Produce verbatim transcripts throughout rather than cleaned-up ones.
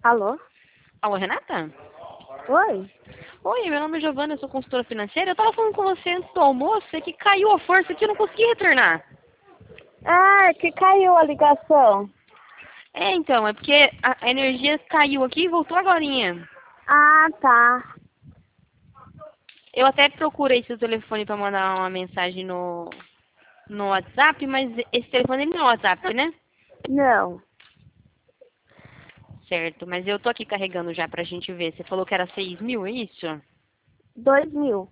Alô? Alô, Renata? Oi? Oi, meu nome é Giovana, eu sou consultora financeira. Eu tava falando com você antes do almoço, é que caiu a força aqui, eu não consegui retornar. Ah, que caiu a ligação. É, então, é porque a energia caiu aqui e voltou agorinha. Ah, tá. Eu até procurei seu telefone pra mandar uma mensagem no, no WhatsApp, mas esse telefone não é o WhatsApp, né? Não. Certo, mas eu tô aqui carregando já pra gente ver. Você falou que era seis mil, é isso? Dois mil.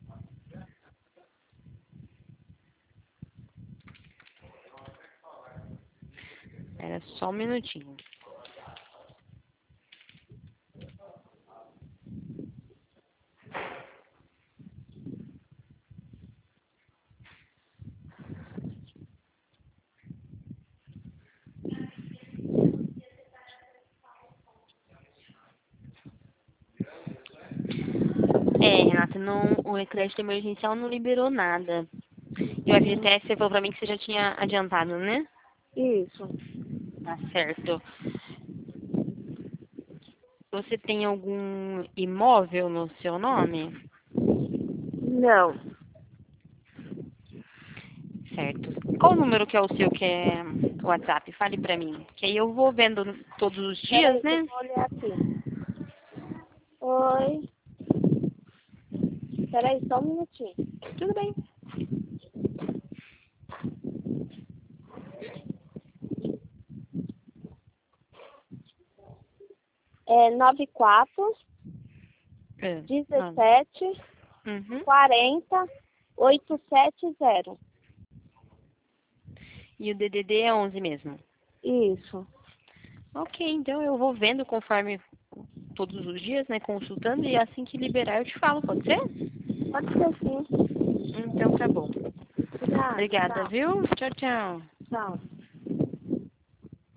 Era só um minutinho. É, Renata, não, o crédito emergencial não liberou nada. Eu vi Hum, até que você falou pra mim que você já tinha adiantado, né? isso. Tá certo. Você tem algum imóvel no seu nome? Não. Certo. Qual o número que é o seu, que é o WhatsApp? Fale pra mim. Que aí eu vou vendo todos os dias, Peraí que eu né? vou olhar aqui. Oi? Peraí, só um minutinho. Tudo bem. É nove quatro, É, não. dezessete, Uhum. quarenta, oito sete zero. E o D D D é onze mesmo. Isso. Ok, então eu vou vendo conforme todos os dias, né? Consultando e assim que liberar eu te falo, pode ser? Pode ser sim. Então tá bom. Obrigada. Obrigada, Tchau. viu? Tchau, tchau. Tchau.